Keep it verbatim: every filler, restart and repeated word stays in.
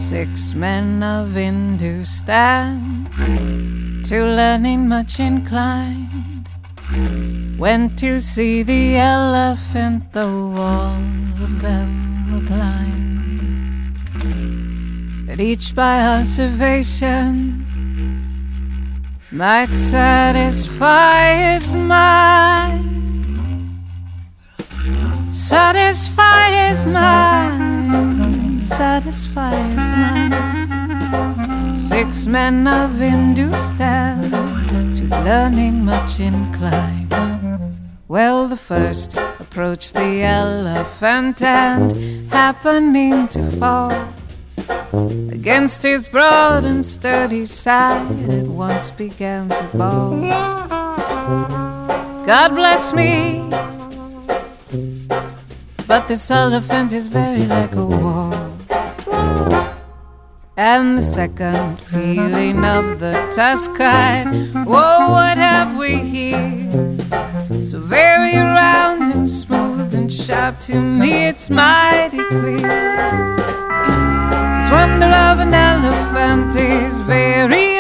Six men of Hindustan, to learning much inclined, went to see the elephant, though all of them were blind. That each by observation might satisfy his mind, satisfy his mind, satisfy his mind. Six men of Hindustan, to learning much inclined. Well, the first approached the elephant, and happening to fall against his broad and sturdy side, at once began to bawl, God bless me, but this elephant is very like a wall. And the second, feeling of the tusk, cried, whoa, what have we here? So very round and smooth and sharp, to me it's mighty clear. This wonder of an elephant is very